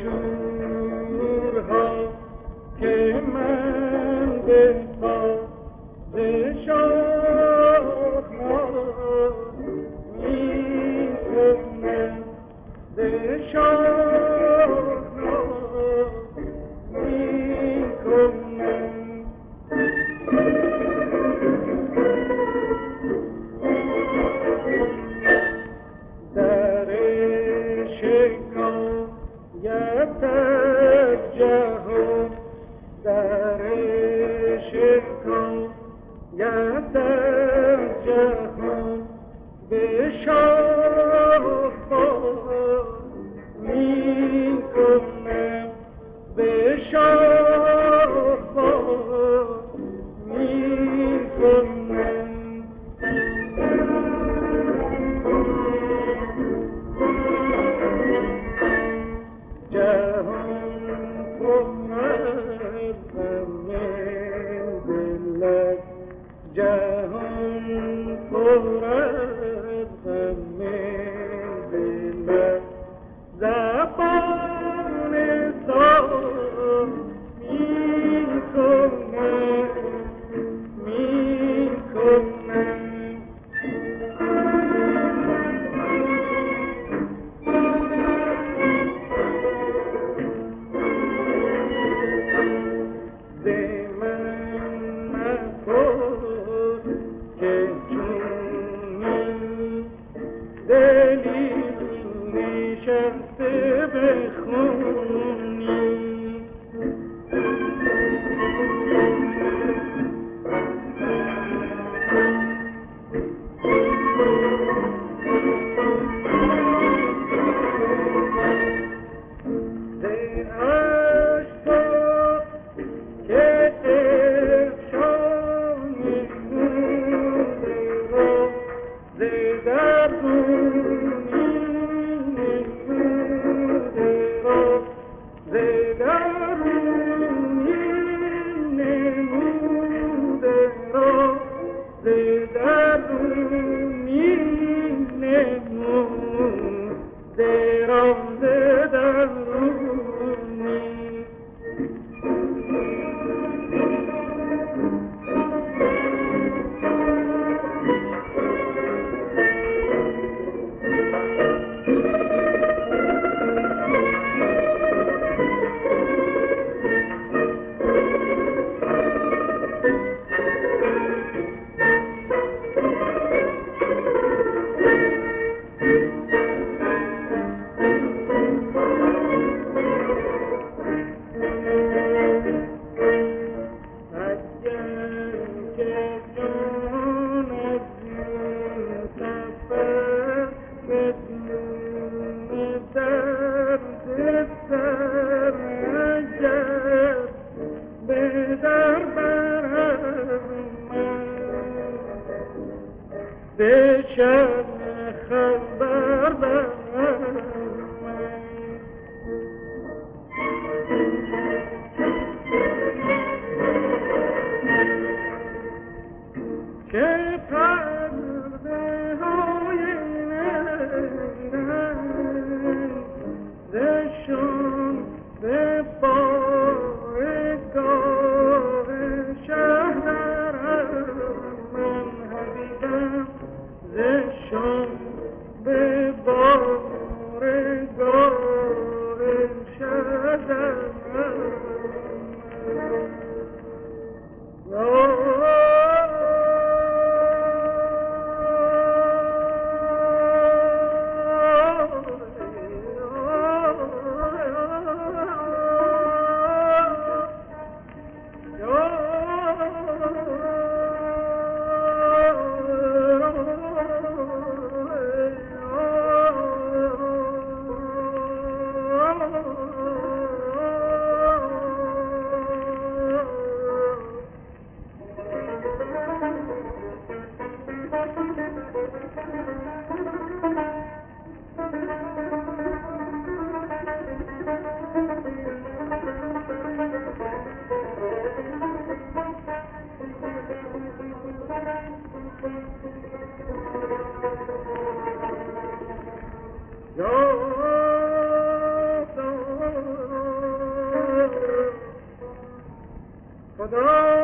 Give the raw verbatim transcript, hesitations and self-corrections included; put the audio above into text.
شورها که من به پا ز شاخ می کنم ز شاخ می کنم در شکایت از جهان در شکایت از جهان به شاخ می کنم به شاخ می کنم جهان پر از غم دلت جهان پر از غم دلت زبان صاف می کنم می کنم نشسته به خونی ز عشقا که افشان خونی را ز درونی بشن خبر بر من که پرده های نزشون به بارگاه شهر من حبیبم ز خدا